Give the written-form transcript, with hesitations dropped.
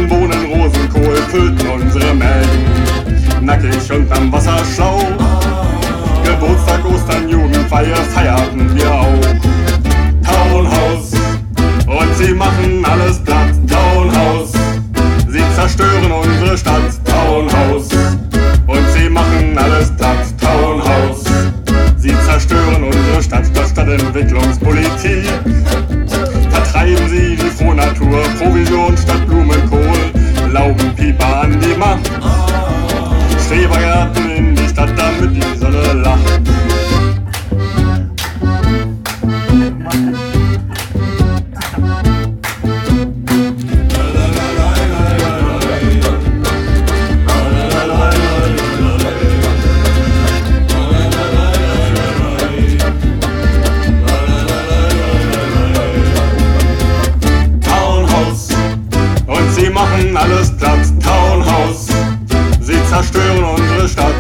Grünen Bohnen, Rosenkohl füllten unsere Mägen. Nackig unterm Wasserschlauch, Geburtstag, Ostern, Jugendfeier feierten wir auch. Townhouse, und sie machen alles platt. Townhouse, sie zerstören unsere Stadt. Townhouse, und sie machen alles platt. Townhouse, sie zerstören unsere Stadt. Stadtentwicklungspolitik vertreiben sie die Frohnatur. Provision statt Blumenkohl, Laubenpieper an die Macht. Schrebergärten in die Stadt, damit die Sonne lacht. Sie machen alles platt. Townhouse, sie zerstören unsere Stadt.